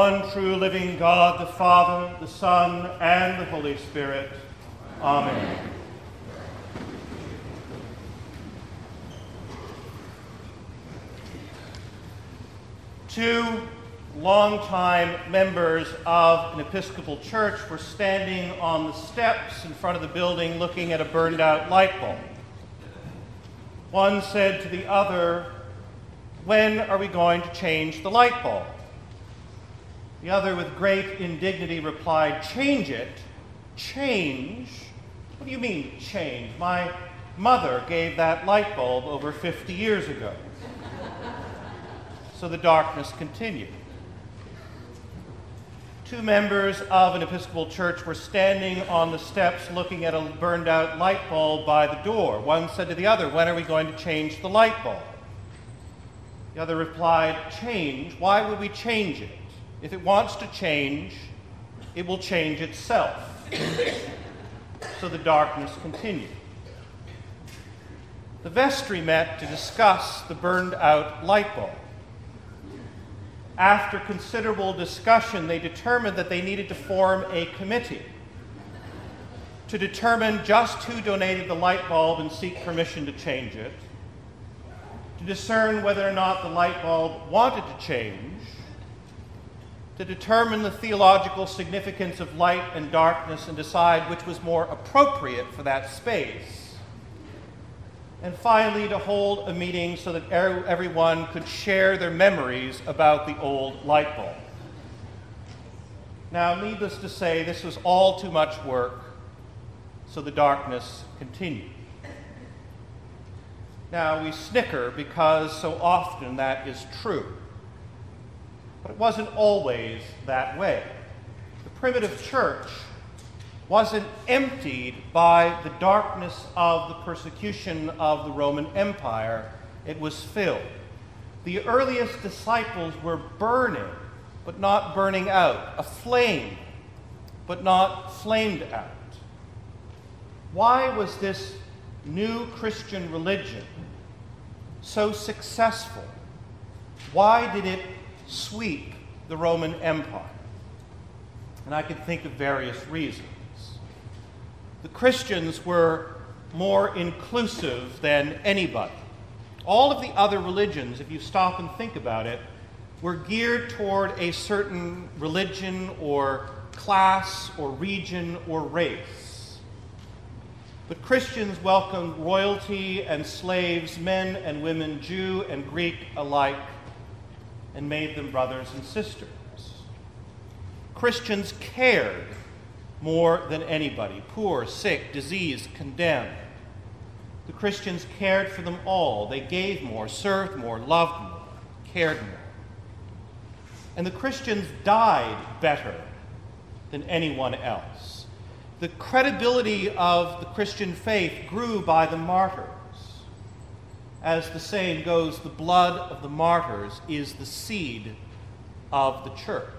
one true living God, the Father, the Son, and the Holy Spirit. Amen. Two longtime members of an Episcopal church were standing on the steps in front of the building looking at a burned-out light bulb. One said to the other, "When are we going to change the light bulb?" The other, with great indignity, replied, "Change it? Change? What do you mean, change? My mother gave that light bulb over 50 years ago." So the darkness continued. Two members of an Episcopal church were standing on the steps looking at a burned-out light bulb by the door. One said to the other, "When are we going to change the light bulb?" The other replied, "Change? Why would we change it? If it wants to change, it will change itself." So the darkness continued. The vestry met to discuss the burned-out light bulb. After considerable discussion, they determined that they needed to form a committee to determine just who donated the light bulb and seek permission to change it, to discern whether or not the light bulb wanted to change, to determine the theological significance of light and darkness and decide which was more appropriate for that space, and finally to hold a meeting so that everyone could share their memories about the old light bulb. Now, needless to say, this was all too much work, so the darkness continued. Now, we snicker because so often that is true. But it wasn't always that way. The primitive church wasn't emptied by the darkness of the persecution of the Roman Empire. It was filled. The earliest disciples were burning, but not burning out, aflame, but not flamed out. Why was this new Christian religion so successful? Why did it sweep the Roman Empire? And I can think of various reasons. The Christians were more inclusive than anybody. All of the other religions, if you stop and think about it, were geared toward a certain religion or class or region or race. But Christians welcomed royalty and slaves, men and women, Jew and Greek alike, and made them brothers and sisters. Christians cared more than anybody, poor, sick, diseased, condemned. The Christians cared for them all. They gave more, served more, loved more, cared more. And the Christians died better than anyone else. The credibility of the Christian faith grew by the martyrs. As the saying goes, the blood of the martyrs is the seed of the church.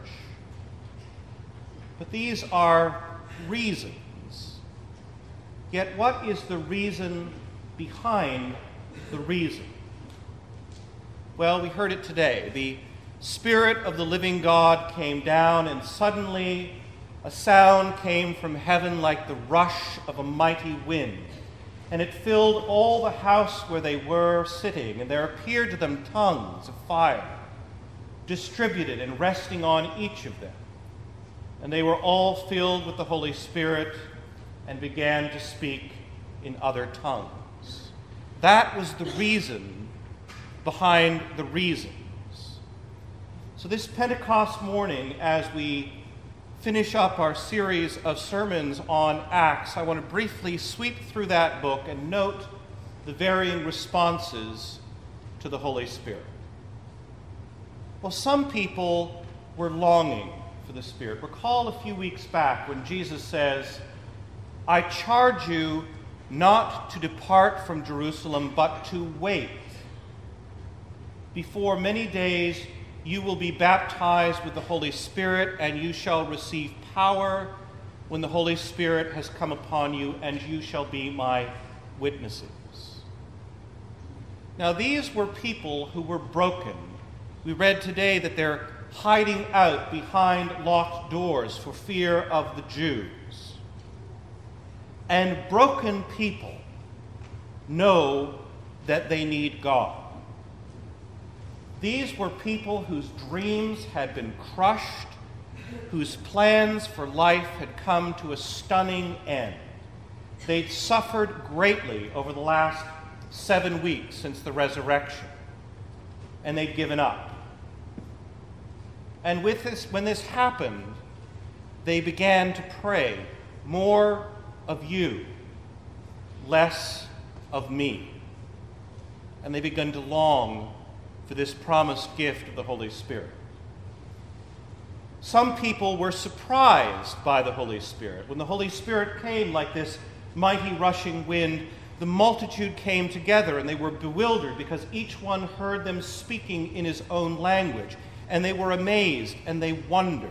But these are reasons. Yet what is the reason behind the reason? Well, we heard it today. The Spirit of the living God came down, and suddenly a sound came from heaven like the rush of a mighty wind. And it filled all the house where they were sitting, and there appeared to them tongues of fire, distributed and resting on each of them. And they were all filled with the Holy Spirit and began to speak in other tongues. That was the reason behind the reasons. So this Pentecost morning, as we finish up our series of sermons on Acts, I want to briefly sweep through that book and note the varying responses to the Holy Spirit. Well, some people were longing for the Spirit. Recall a few weeks back when Jesus says, "I charge you not to depart from Jerusalem, but to wait. Before many days you will be baptized with the Holy Spirit, and you shall receive power when the Holy Spirit has come upon you, and you shall be my witnesses." Now, these were people who were broken. We read today that their hiding out behind locked doors for fear of the Jews. And broken people know that they need God. These were people whose dreams had been crushed, whose plans for life had come to a stunning end. They'd suffered greatly over the last 7 weeks since the resurrection, and they'd given up. And when this happened, they began to pray, "More of you, less of me." And they began to long for this promised gift of the Holy Spirit. Some people were surprised by the Holy Spirit. When the Holy Spirit came like this mighty rushing wind, the multitude came together, and they were bewildered because each one heard them speaking in his own language, and they were amazed and they wondered.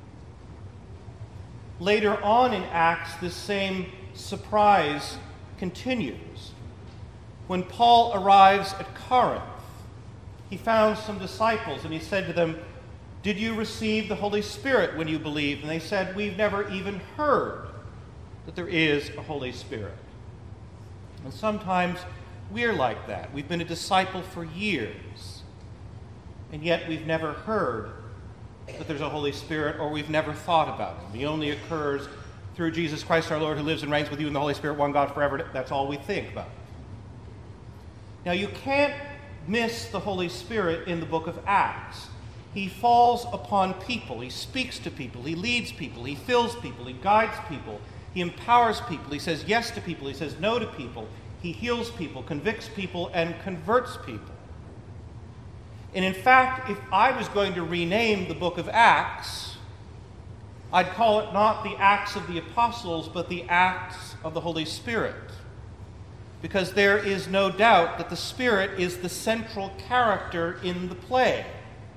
Later on in Acts, this same surprise continues. When Paul arrives at Corinth, he found some disciples, and he said to them, "Did you receive the Holy Spirit when you believed?" And they said, "We've never even heard that there is a Holy Spirit." And sometimes we're like that. We've been a disciple for years, and yet we've never heard that there's a Holy Spirit, or we've never thought about him. He only occurs through Jesus Christ our Lord, who lives and reigns with you in the Holy Spirit, one God forever. That's all we think about. Now, you can't miss the Holy Spirit in the book of Acts. He falls upon people. He speaks to people. He leads people. He fills people. He guides people. He empowers people. He says yes to people. He says no to people. He heals people, convicts people, and converts people. And in fact, if I was going to rename the book of Acts, I'd call it not the Acts of the Apostles, but the Acts of the Holy Spirit. Because there is no doubt that the Spirit is the central character in the play.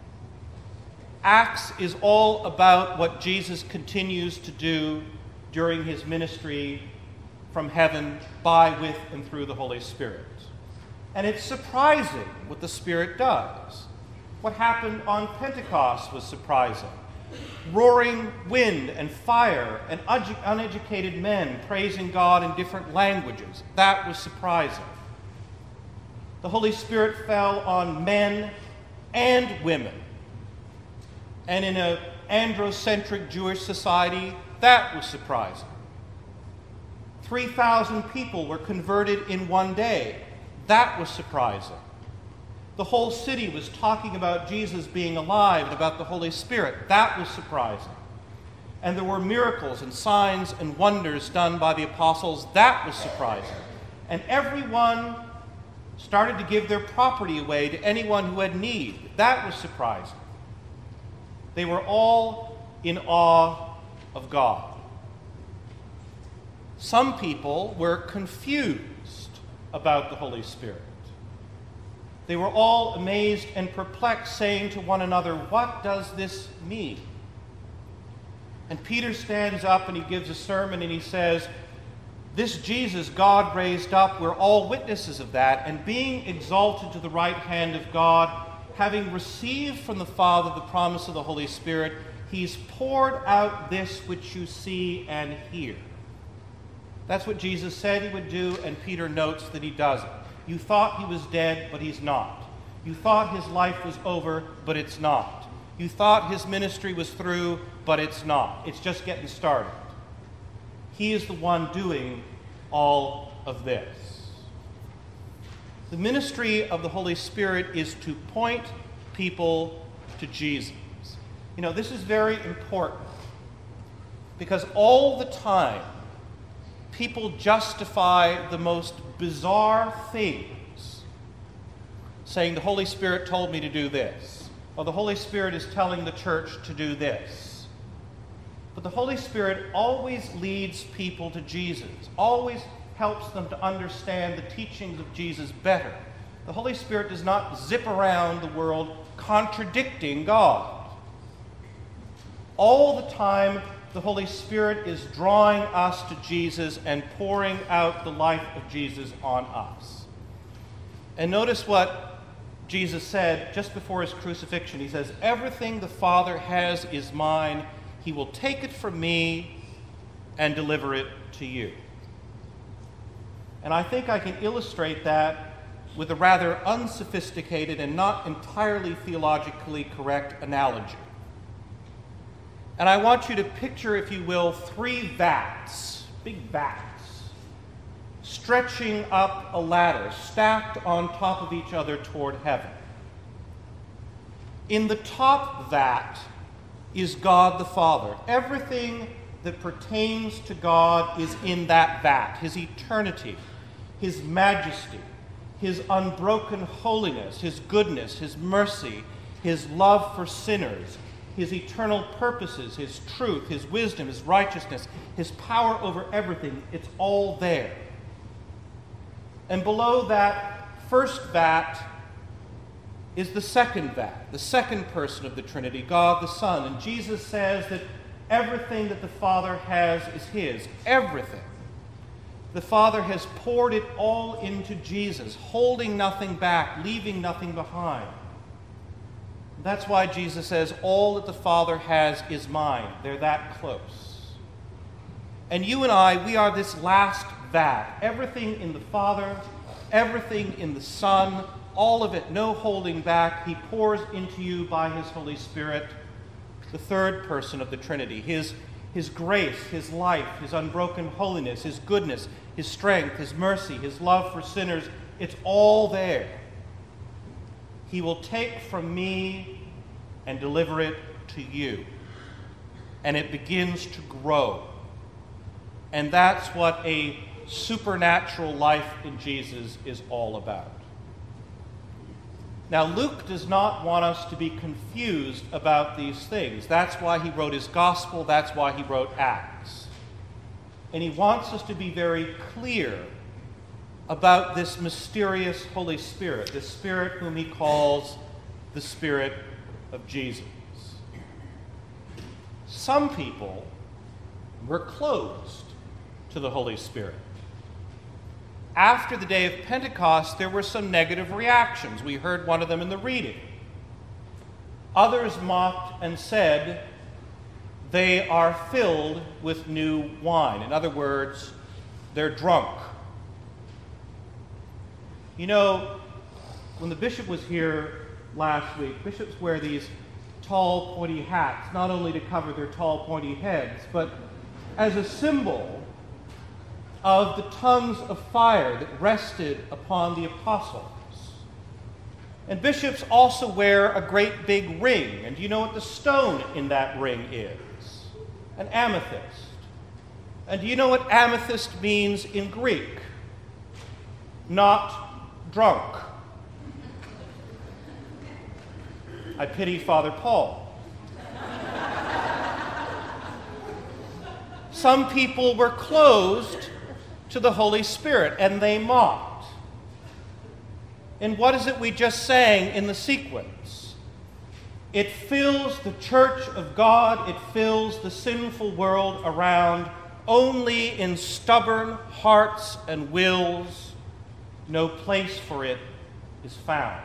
Acts is all about what Jesus continues to do during his ministry from heaven by, with, and through the Holy Spirit. And it's surprising what the Spirit does. What happened on Pentecost was surprising. Roaring wind and fire and uneducated men praising God in different languages. That was surprising. The Holy Spirit fell on men and women. And in an androcentric Jewish society, that was surprising. 3,000 people were converted in one day. That was surprising. The whole city was talking about Jesus being alive and about the Holy Spirit. That was surprising. And there were miracles and signs and wonders done by the apostles. That was surprising. And everyone started to give their property away to anyone who had need. That was surprising. They were all in awe of God. Some people were confused about the Holy Spirit. They were all amazed and perplexed, saying to one another, "What does this mean?" And Peter stands up and he gives a sermon and he says, "This Jesus God raised up, we're all witnesses of that, and being exalted to the right hand of God, having received from the Father the promise of the Holy Spirit, he's poured out this which you see and hear." That's what Jesus said he would do, and Peter notes that he does it. You thought he was dead, but he's not. You thought his life was over, but it's not. You thought his ministry was through, but it's not. It's just getting started. He is the one doing all of this. The ministry of the Holy Spirit is to point people to Jesus. You know, this is very important because all the time people justify the most bizarre things, saying the Holy Spirit told me to do this, or the Holy Spirit is telling the church to do this. But the Holy Spirit always leads people to Jesus, always helps them to understand the teachings of Jesus better. The Holy Spirit does not zip around the world contradicting God. All the time, the Holy Spirit is drawing us to Jesus and pouring out the life of Jesus on us. And notice what Jesus said just before his crucifixion, he says, "Everything the Father has is mine. He will take it from me and deliver it to you." And I think I can illustrate that with a rather unsophisticated and not entirely theologically correct analogy. And I want you to picture, if you will, 3 vats, big vats, stretching up a ladder, stacked on top of each other toward heaven. In the top vat is God the Father. Everything that pertains to God is in that vat. His eternity, his majesty, his unbroken holiness, his goodness, his mercy, his love for sinners, his eternal purposes, his truth, his wisdom, his righteousness, his power over everything. It's all there. And below that first vat is the second vat, the second person of the Trinity, God the Son. And Jesus says that everything that the Father has is his. Everything. The Father has poured it all into Jesus, holding nothing back, leaving nothing behind. That's why Jesus says, all that the Father has is mine. They're that close. And you and I, we are this last vat. Everything in the Father, everything in the Son, all of it, no holding back. He pours into you by his Holy Spirit, the third person of the Trinity. His grace, his life, his unbroken holiness, his goodness, his strength, his mercy, his love for sinners. It's all there. He will take from me and deliver it to you. And it begins to grow. And that's what a supernatural life in Jesus is all about. Now, Luke does not want us to be confused about these things. That's why he wrote his gospel. That's why he wrote Acts. And he wants us to be very clear about this mysterious Holy Spirit, the Spirit whom he calls the Spirit of Jesus. Some people were closed to the Holy Spirit. After the day of Pentecost, there were some negative reactions. We heard one of them in the reading. Others mocked and said, they are filled with new wine. In other words, they're drunk. You know, when the bishop was here last week, bishops wear these tall, pointy hats, not only to cover their tall, pointy heads, but as a symbol of the tongues of fire that rested upon the apostles. And bishops also wear a great big ring. And do you know what the stone in that ring is? An amethyst. And do you know what amethyst means in Greek? Not drunk. I pity Father Paul. Some people were closed to the Holy Spirit, and they mocked. And what is it we just sang in the sequence? It fills the church of God, it fills the sinful world around. Only in stubborn hearts and wills, no place for it is found.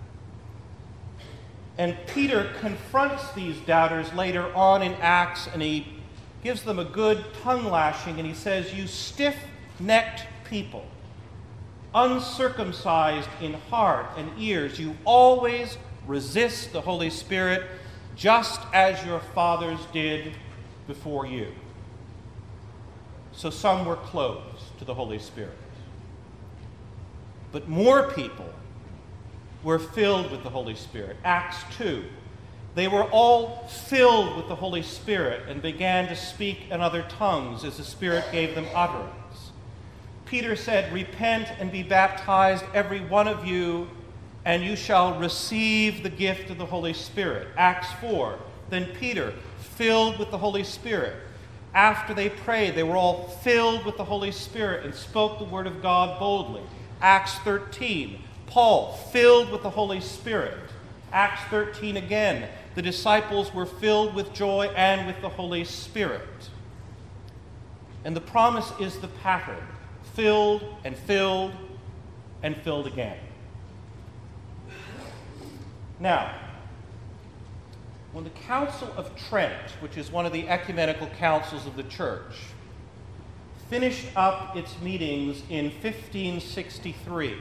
And Peter confronts these doubters later on in Acts, and he gives them a good tongue lashing, and he says, you stiff-necked people, uncircumcised in heart and ears, you always resist the Holy Spirit, just as your fathers did before you. So some were closed to the Holy Spirit. But more people were filled with the Holy Spirit. Acts 2. They were all filled with the Holy Spirit and began to speak in other tongues as the Spirit gave them utterance. Peter said, repent and be baptized, every one of you, and you shall receive the gift of the Holy Spirit. Acts 4. Then Peter, filled with the Holy Spirit. After they prayed, they were all filled with the Holy Spirit and spoke the word of God boldly. Acts 13. Paul, filled with the Holy Spirit. Acts 13 again. The disciples were filled with joy and with the Holy Spirit. And the promise is the pattern. Filled and filled and filled again. Now, when the Council of Trent, which is one of the ecumenical councils of the Church, finished up its meetings in 1563,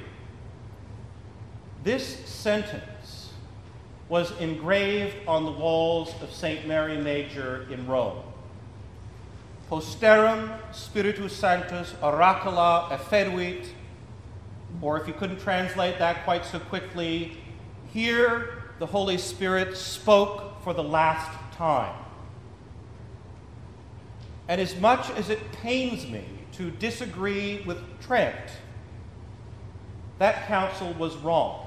this sentence was engraved on the walls of St. Mary Major in Rome. Posterum Spiritus Sanctus oracula efferuit, or if you couldn't translate that quite so quickly, here the Holy Spirit spoke for the last time. And as much as it pains me to disagree with Trent, that council was wrong.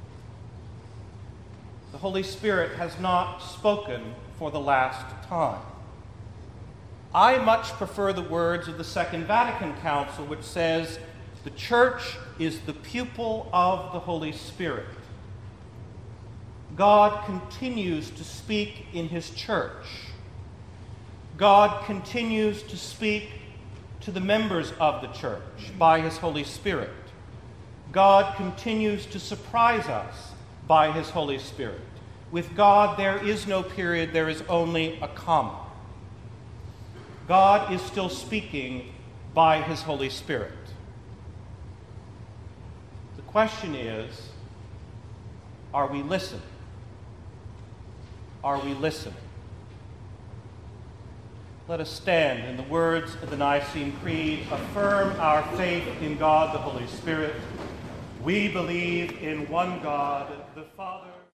The Holy Spirit has not spoken for the last time. I much prefer the words of the Second Vatican Council, which says, the Church is the pupil of the Holy Spirit. God continues to speak in His Church. God continues to speak to the members of the Church by His Holy Spirit. God continues to surprise us by His Holy Spirit. With God, there is no period, there is only a comma. God is still speaking by His Holy Spirit. The question is, are we listening? Are we listening? Let us stand in the words of the Nicene Creed, affirm our faith in God the Holy Spirit. We believe in one God, the Father,